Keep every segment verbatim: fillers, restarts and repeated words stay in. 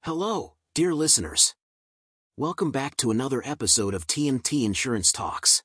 Hello, dear listeners. Welcome back to another episode of T M T Insurance Talks.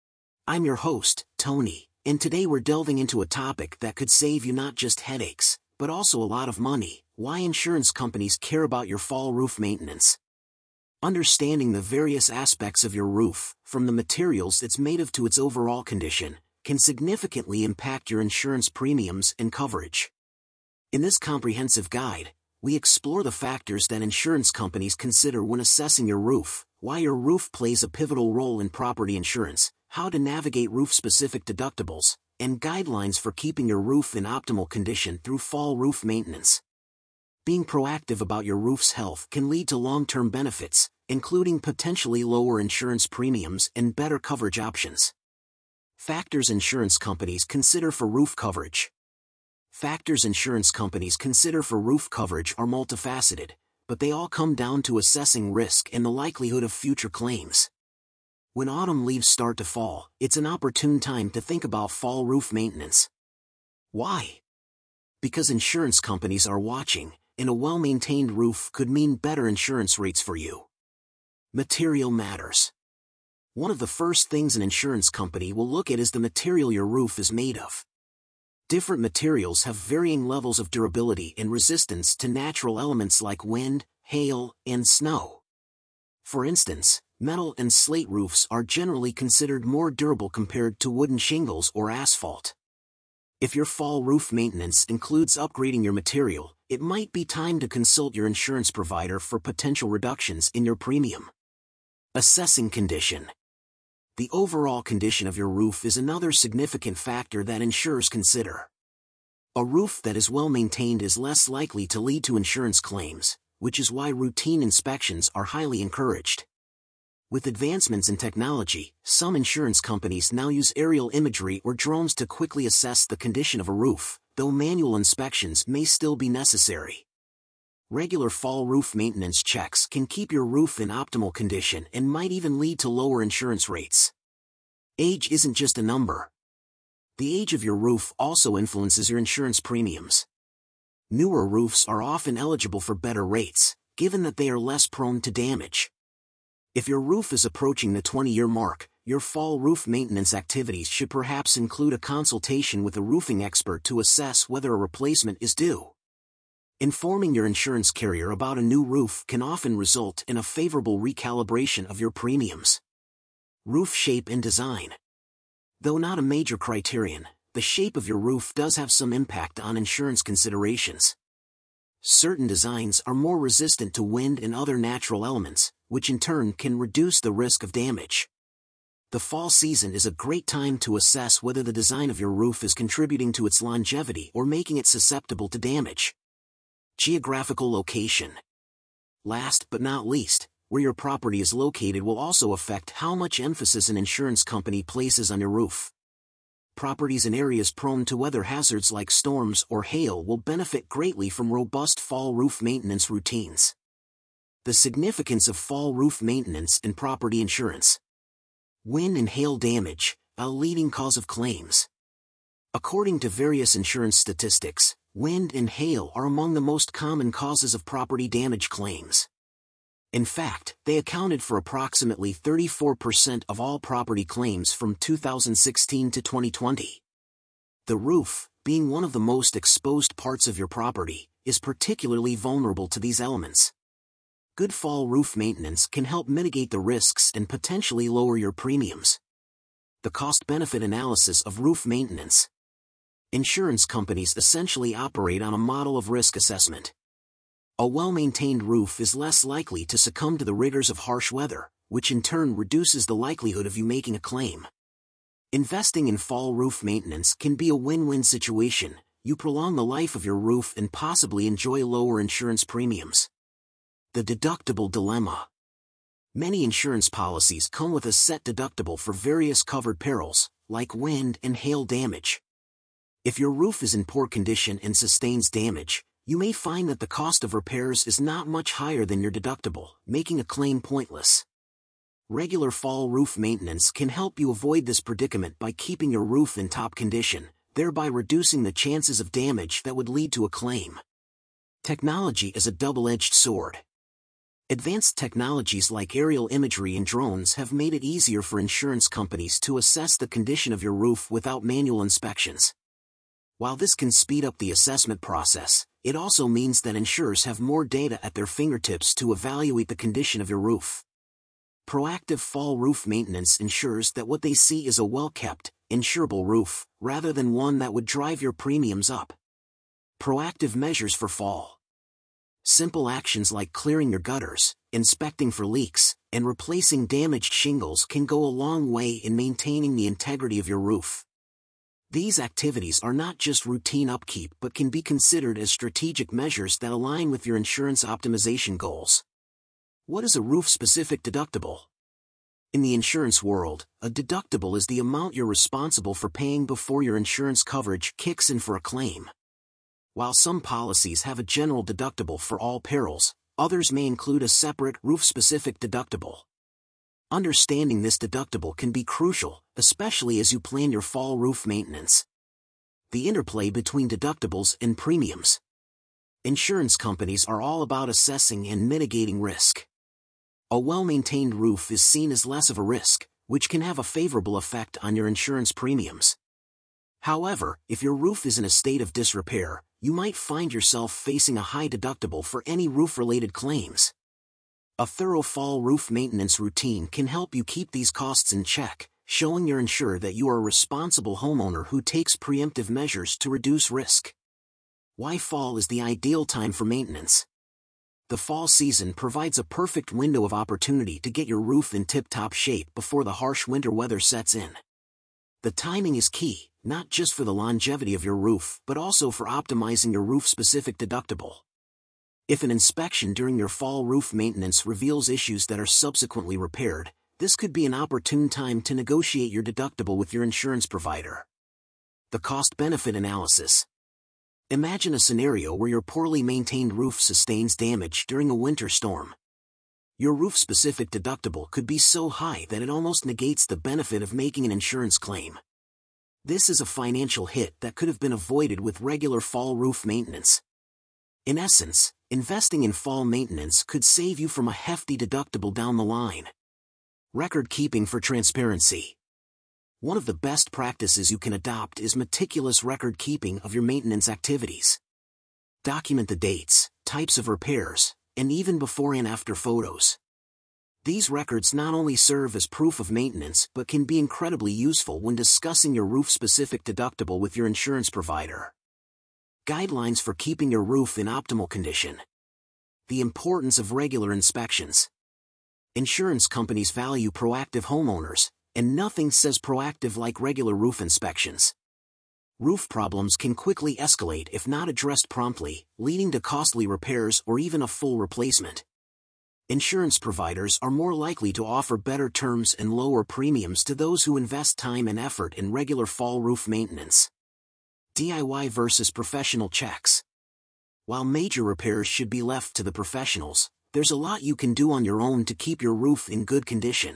I'm your host, Tony, and today we're delving into a topic that could save you not just headaches, but also a lot of money: why insurance companies care about your fall roof maintenance. Understanding the various aspects of your roof, from the materials it's made of to its overall condition, can significantly impact your insurance premiums and coverage. In this comprehensive guide, we explore the factors that insurance companies consider when assessing your roof, why your roof plays a pivotal role in property insurance, how to navigate roof-specific deductibles, and guidelines for keeping your roof in optimal condition through fall roof maintenance. Being proactive about your roof's health can lead to long-term benefits, including potentially lower insurance premiums and better coverage options. Factors insurance companies consider for roof coverage. Factors insurance companies consider for roof coverage are multifaceted, but they all come down to assessing risk and the likelihood of future claims. When autumn leaves start to fall, it's an opportune time to think about fall roof maintenance. Why? Because insurance companies are watching, and a well-maintained roof could mean better insurance rates for you. Material matters. One of the first things an insurance company will look at is the material your roof is made of. Different materials have varying levels of durability and resistance to natural elements like wind, hail, and snow. For instance, metal and slate roofs are generally considered more durable compared to wooden shingles or asphalt. If your fall roof maintenance includes upgrading your material, it might be time to consult your insurance provider for potential reductions in your premium. Assessing condition. The overall condition of your roof is another significant factor that insurers consider. A roof that is well maintained is less likely to lead to insurance claims, which is why routine inspections are highly encouraged. With advancements in technology, some insurance companies now use aerial imagery or drones to quickly assess the condition of a roof, though manual inspections may still be necessary. Regular fall roof maintenance checks can keep your roof in optimal condition and might even lead to lower insurance rates. Age isn't just a number. The age of your roof also influences your insurance premiums. Newer roofs are often eligible for better rates, given that they are less prone to damage. If your roof is approaching the twenty-year mark, your fall roof maintenance activities should perhaps include a consultation with a roofing expert to assess whether a replacement is due. Informing your insurance carrier about a new roof can often result in a favorable recalibration of your premiums. Roof shape and design. Though not a major criterion, the shape of your roof does have some impact on insurance considerations. Certain designs are more resistant to wind and other natural elements, which in turn can reduce the risk of damage. The fall season is a great time to assess whether the design of your roof is contributing to its longevity or making it susceptible to damage. Geographical location. Last but not least, where your property is located will also affect how much emphasis an insurance company places on your roof. Properties in areas prone to weather hazards like storms or hail will benefit greatly from robust fall roof maintenance routines. The significance of fall roof maintenance in property insurance. Wind and hail damage, a leading cause of claims. According to various insurance statistics, wind and hail are among the most common causes of property damage claims. In fact, they accounted for approximately thirty-four percent of all property claims from two thousand sixteen to twenty twenty. The roof, being one of the most exposed parts of your property, is particularly vulnerable to these elements. Good fall roof maintenance can help mitigate the risks and potentially lower your premiums. The cost-benefit analysis of roof maintenance. Insurance companies essentially operate on a model of risk assessment. A well-maintained roof is less likely to succumb to the rigors of harsh weather, which in turn reduces the likelihood of you making a claim. Investing in fall roof maintenance can be a win-win situation. You prolong the life of your roof and possibly enjoy lower insurance premiums. The deductible dilemma. Many insurance policies come with a set deductible for various covered perils, like wind and hail damage. If your roof is in poor condition and sustains damage, you may find that the cost of repairs is not much higher than your deductible, making a claim pointless. Regular fall roof maintenance can help you avoid this predicament by keeping your roof in top condition, thereby reducing the chances of damage that would lead to a claim. Technology is a double-edged sword. Advanced technologies like aerial imagery and drones have made it easier for insurance companies to assess the condition of your roof without manual inspections. While this can speed up the assessment process, it also means that insurers have more data at their fingertips to evaluate the condition of your roof. Proactive fall roof maintenance ensures that what they see is a well-kept, insurable roof, rather than one that would drive your premiums up. Proactive measures for fall. Simple actions like clearing your gutters, inspecting for leaks, and replacing damaged shingles can go a long way in maintaining the integrity of your roof. These activities are not just routine upkeep but can be considered as strategic measures that align with your insurance optimization goals. What is a roof-specific deductible? In the insurance world, a deductible is the amount you're responsible for paying before your insurance coverage kicks in for a claim. While some policies have a general deductible for all perils, others may include a separate roof-specific deductible. Understanding this deductible can be crucial, especially as you plan your fall roof maintenance. The interplay between deductibles and premiums. Insurance companies are all about assessing and mitigating risk. A well-maintained roof is seen as less of a risk, which can have a favorable effect on your insurance premiums. However, if your roof is in a state of disrepair, you might find yourself facing a high deductible for any roof-related claims. A thorough fall roof maintenance routine can help you keep these costs in check, showing your insurer that you are a responsible homeowner who takes preemptive measures to reduce risk. Why fall is the ideal time for maintenance? The fall season provides a perfect window of opportunity to get your roof in tip-top shape before the harsh winter weather sets in. The timing is key, not just for the longevity of your roof but also for optimizing your roof-specific deductible. If an inspection during your fall roof maintenance reveals issues that are subsequently repaired, this could be an opportune time to negotiate your deductible with your insurance provider. The cost-benefit analysis. Imagine a scenario where your poorly maintained roof sustains damage during a winter storm. Your roof-specific deductible could be so high that it almost negates the benefit of making an insurance claim. This is a financial hit that could have been avoided with regular fall roof maintenance. In essence, investing in fall maintenance could save you from a hefty deductible down the line. Record keeping for transparency. One of the best practices you can adopt is meticulous record keeping of your maintenance activities. Document the dates, types of repairs, and even before and after photos. These records not only serve as proof of maintenance but can be incredibly useful when discussing your roof-specific deductible with your insurance provider. Guidelines for keeping your roof in optimal condition. The importance of regular inspections. Insurance companies value proactive homeowners, and nothing says proactive like regular roof inspections. Roof problems can quickly escalate if not addressed promptly, leading to costly repairs or even a full replacement. Insurance providers are more likely to offer better terms and lower premiums to those who invest time and effort in regular fall roof maintenance. D I Y versus professional checks. While major repairs should be left to the professionals, there's a lot you can do on your own to keep your roof in good condition.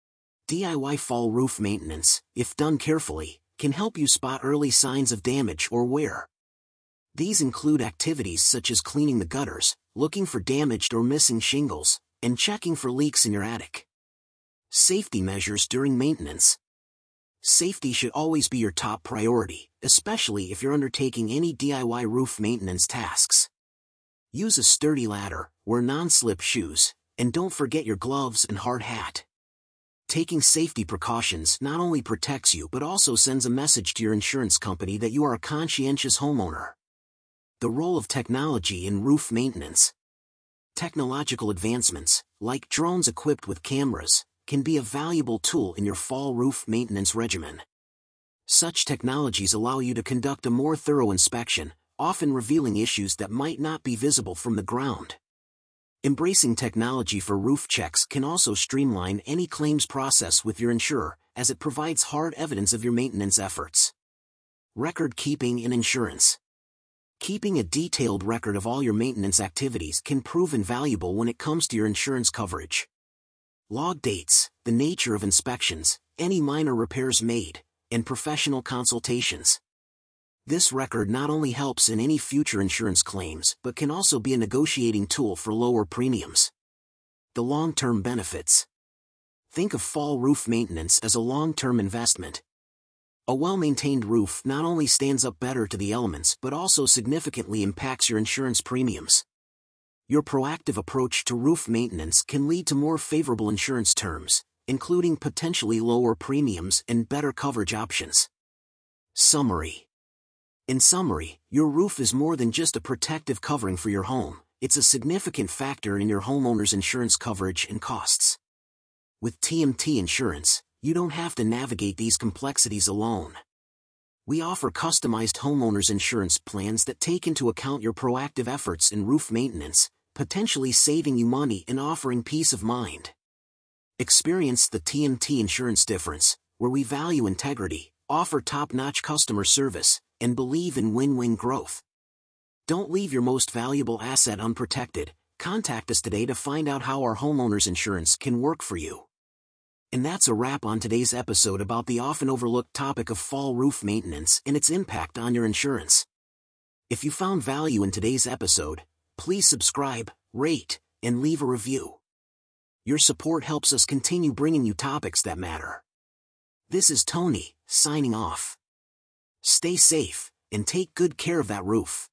D I Y fall roof maintenance, if done carefully, can help you spot early signs of damage or wear. These include activities such as cleaning the gutters, looking for damaged or missing shingles, and checking for leaks in your attic. Safety measures during maintenance. Safety should always be your top priority, especially if you're undertaking any D I Y roof maintenance tasks. Use a sturdy ladder, wear non-slip shoes, and don't forget your gloves and hard hat. Taking safety precautions not only protects you but also sends a message to your insurance company that you are a conscientious homeowner. The role of technology in roof maintenance. Technological advancements, like drones equipped with cameras, can be a valuable tool in your fall roof maintenance regimen. Such technologies allow you to conduct a more thorough inspection, often revealing issues that might not be visible from the ground. Embracing technology for roof checks can also streamline any claims process with your insurer, as it provides hard evidence of your maintenance efforts. Record keeping in insurance. Keeping a detailed record of all your maintenance activities can prove invaluable when it comes to your insurance coverage. Log dates, the nature of inspections, any minor repairs made, and professional consultations. This record not only helps in any future insurance claims but can also be a negotiating tool for lower premiums. The long-term benefits. Think of fall roof maintenance as a long-term investment. A well-maintained roof not only stands up better to the elements but also significantly impacts your insurance premiums. Your proactive approach to roof maintenance can lead to more favorable insurance terms, including potentially lower premiums and better coverage options. Summary. In summary, your roof is more than just a protective covering for your home, it's a significant factor in your homeowner's insurance coverage and costs. With T M T Insurance, you don't have to navigate these complexities alone. We offer customized homeowners insurance plans that take into account your proactive efforts in roof maintenance, potentially saving you money and offering peace of mind. Experience the T M T Insurance difference, where we value integrity, offer top-notch customer service, and believe in win-win growth. Don't leave your most valuable asset unprotected. Contact us today to find out how our homeowners insurance can work for you. And that's a wrap on today's episode about the often overlooked topic of fall roof maintenance and its impact on your insurance. If you found value in today's episode, please subscribe, rate, and leave a review. Your support helps us continue bringing you topics that matter. This is Tony, signing off. Stay safe, and take good care of that roof.